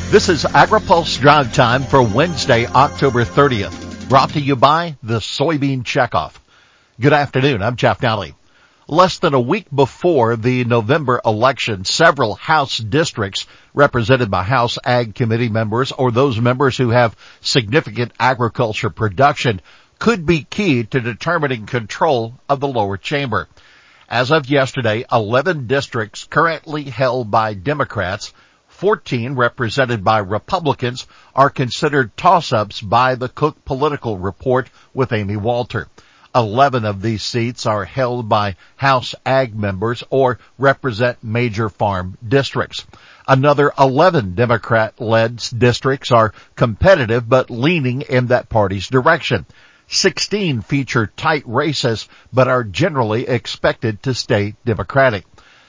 This is AgriPulse Drive Time for Wednesday, October 30th, brought to you by the Soybean Checkoff. Good afternoon, I'm Jeff Nally. Less than a week before the November election, several House districts represented by House Ag Committee members or those members who have significant agriculture production could be key to determining control of the lower chamber. As of yesterday, 11 districts currently held by Democrats, 14 represented by Republicans, are considered toss-ups by the Cook Political Report with Amy Walter. 11 of these seats are held by House Ag members or represent major farm districts. Another 11 Democrat-led districts are competitive but leaning in that party's direction. 16 feature tight races but are generally expected to stay Democratic.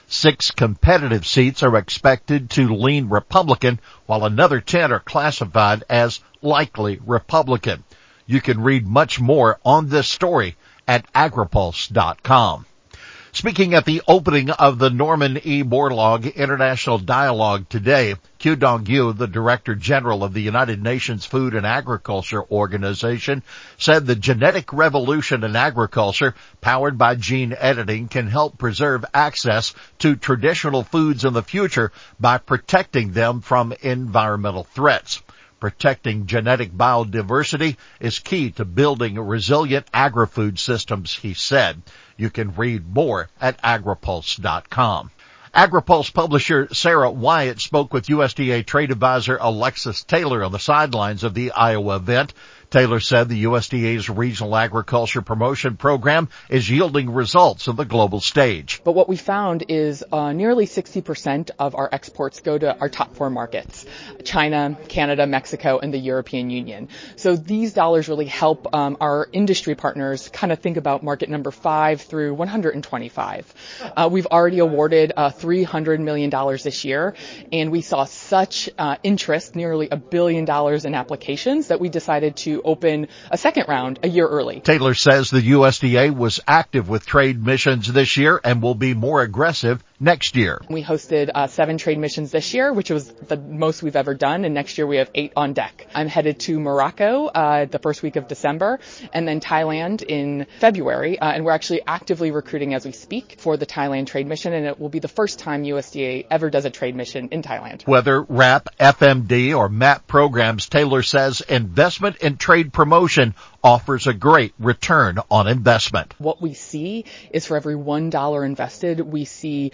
6 competitive seats are expected to lean Republican, while another 10 are classified as likely Republican. You can read much more on this story at agripulse.com. Speaking at the opening of the Norman E. Borlaug International Dialogue today, Q Dong-Yu, the Director General of the United Nations Food and Agriculture Organization, said the genetic revolution in agriculture, powered by gene editing, can help preserve access to traditional foods in the future by protecting them from environmental threats. Protecting genetic biodiversity is key to building resilient agri-food systems, he said. You can read more at agripulse.com. AgriPulse publisher Sarah Wyatt spoke with USDA Trade Advisor Alexis Taylor on the sidelines of the Iowa event. Taylor said the USDA's Regional Agriculture Promotion Program is yielding results on the global stage. But what we found is nearly 60% of our exports go to our top 4 markets: China, Canada, Mexico, and the European Union. So these dollars really help our industry partners kind of think about market number 5 through 125. We've already awarded $300 million this year, and we saw such interest, nearly $1 billion in applications, that we decided to open a second round a year early. Taylor says the USDA was active with trade missions this year and will be more aggressive next year. We hosted 7 trade missions this year, which was the most we've ever done, and next year we have 8 on deck. I'm headed to Morocco the first week of December, and then Thailand in February, and we're actually actively recruiting as we speak for the Thailand trade mission, and it will be the first time USDA ever does a trade mission in Thailand. Whether RAP, FMD, or MAP programs, Taylor says investment in trade promotion offers a great return on investment. What we see is for every $1 invested, we see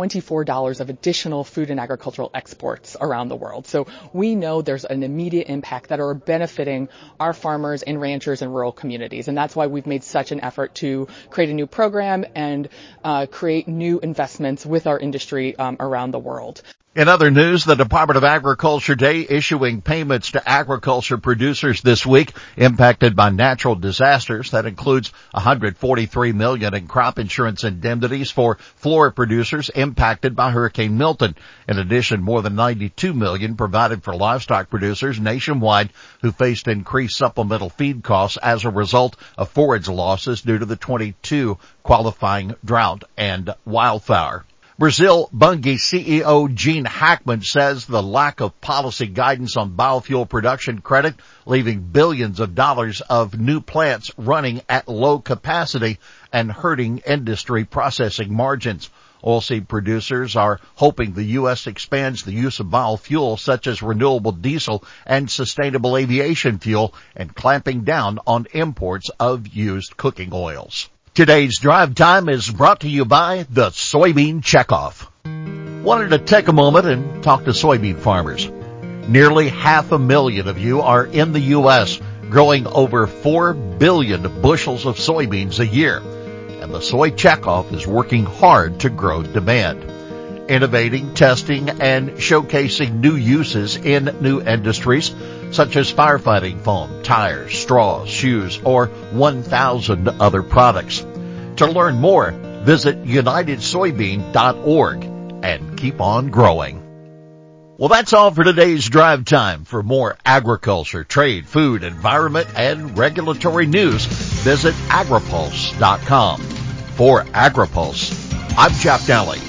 $24 of additional food and agricultural exports around the world. So we know there's an immediate impact that are benefiting our farmers and ranchers in rural communities. And that's why we've made such an effort to create a new program and create new investments with our industry around the world. In other news, the Department of Agriculture Day issuing payments to agriculture producers this week impacted by natural disasters. That includes $143 million in crop insurance indemnities for Florida producers impacted by Hurricane Milton. In addition, more than $92 million provided for livestock producers nationwide who faced increased supplemental feed costs as a result of forage losses due to the 22 qualifying drought and wildfire. Brazil Bunge CEO Gene Hackman says the lack of policy guidance on biofuel production credit, leaving billions of dollars of new plants running at low capacity and hurting industry processing margins. Oilseed producers are hoping the U.S. expands the use of biofuel such as renewable diesel and sustainable aviation fuel and clamping down on imports of used cooking oils. Today's Drive Time is brought to you by the Soybean Checkoff. Wanted to take a moment and talk to soybean farmers. Nearly 500,000 of you are in the U.S., growing over 4 billion bushels of soybeans a year. And the Soy Checkoff is working hard to grow demand. Innovating, testing, and showcasing new uses in new industries such as firefighting foam, tires, straws, shoes, or 1,000 other products. To learn more, visit unitedsoybean.org and keep on growing. Well, that's all for today's Drive Time. For more agriculture, trade, food, environment, and regulatory news, visit agripulse.com. For AgriPulse, I'm Jeff Nally.